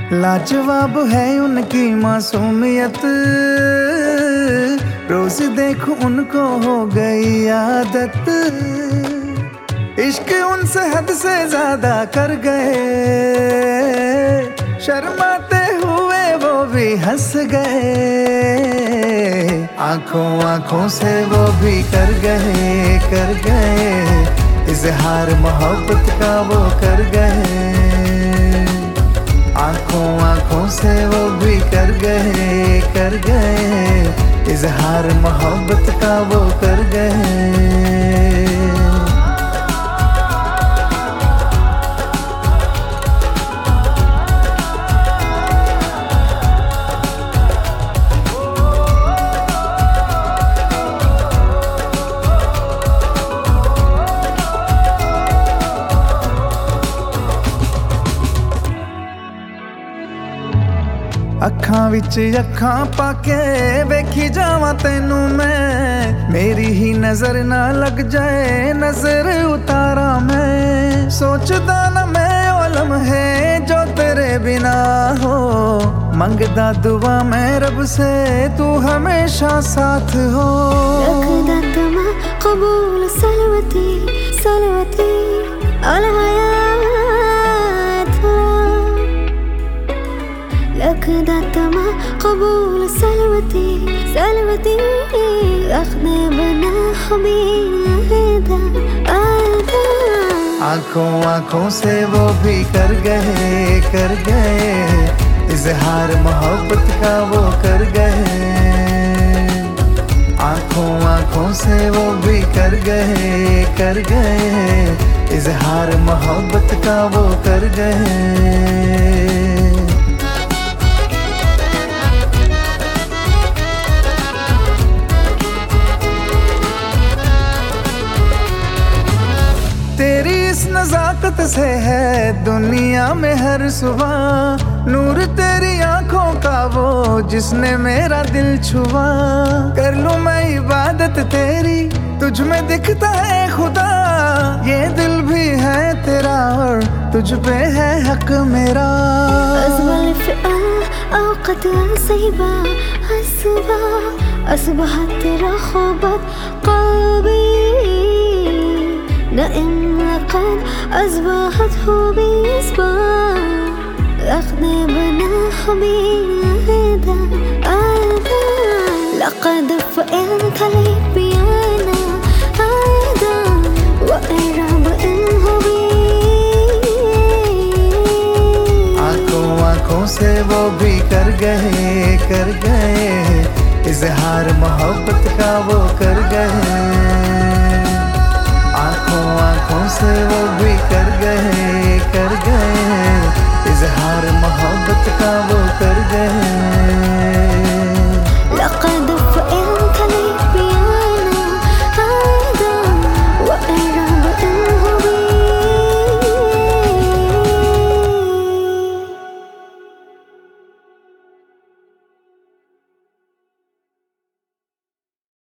लाजवाब है उनकी मासूमियत, रोज देखूं उनको हो गई आदत। इश्क उनसे हद से ज्यादा कर गए, शर्माते हुए वो भी हंस गए। आंखों आंखों से वो भी कर गए इजहार मोहब्बत का वो कर गए। आंखों आंखों से वो भी कर गए इजहार मोहब्बत का वो कर गए। ਅੱਖਾਂ ਵਿੱਚ ਅੱਖਾਂ ਪਾ ਕੇ ਵੇਖੀ ਜਾਵਾਂ ਤੈਨੂੰ ਮੈਂ, ਮੇਰੀ ਹੀ ਨਜ਼ਰ ਨਾ ਲੱਗ ਜਾਏ ਨਜ਼ਰ ਉਤਾਰਾਂ ਮੈਂ। ਸੋਚਦਾ ਨਾ ਮੈਂ ਉਹ ਲਮਹੇ ਜੋ ਤੇਰੇ ਬਿਨਾ ਹੋ, ਮੰਗਦਾ ਦੁਆ ਮੈਂ ਰੱਬ ਸੇ ਤੂੰ ਹਮੇਸ਼ਾ ਸਾਥ ਹੋ। रखदा तमा कबूल सलवती सलवती अल हयात, रखदा तमा कबूल सलवती सलवती रखने बना हबीदा आदा। आंखों आंखों से वो भी कर गए इजहार मोहब्बत का वो कर गए। आंखों आंखों से वो भी कर गए इजहार मोहब्बत का वो कर गए। तेरी इस नजाकत से है दुनिया में हर सुबह, नूर तेरी आंखों का वो जिसने मेरा दिल छुआ। कर लूं मैं इबादत तेरी तुझ में दिखता है खुदा, ये दिल भी है तेरा और तुझ पे है हक मेरा। أصبحت رخبت قلبي نائم لقد أصبحته بإصبع، رخني بنا حبيدا آدا. لقد فإنت لي بيانا آدا وإراب إنه بي. आंखों आंखों से वो भी कर गए इजहार मोहब्बत का वो कर गए। आंखों आंखों से वो भी कर गए